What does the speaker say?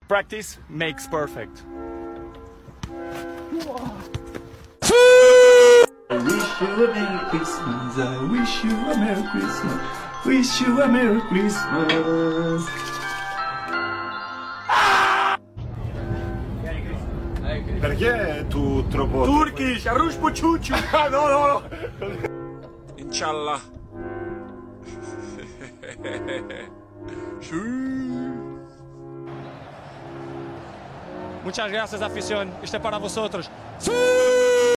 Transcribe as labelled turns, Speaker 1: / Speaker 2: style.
Speaker 1: Practice makes perfect.
Speaker 2: I wish you a Merry Christmas, I wish you a Merry Christmas, wish you a Merry Christmas.
Speaker 3: Perché tu troppo...
Speaker 1: Turkish, Arush Puchuchu.
Speaker 3: No.
Speaker 4: Inshallah.
Speaker 1: Muchas gracias, afición. Este es para vosotros.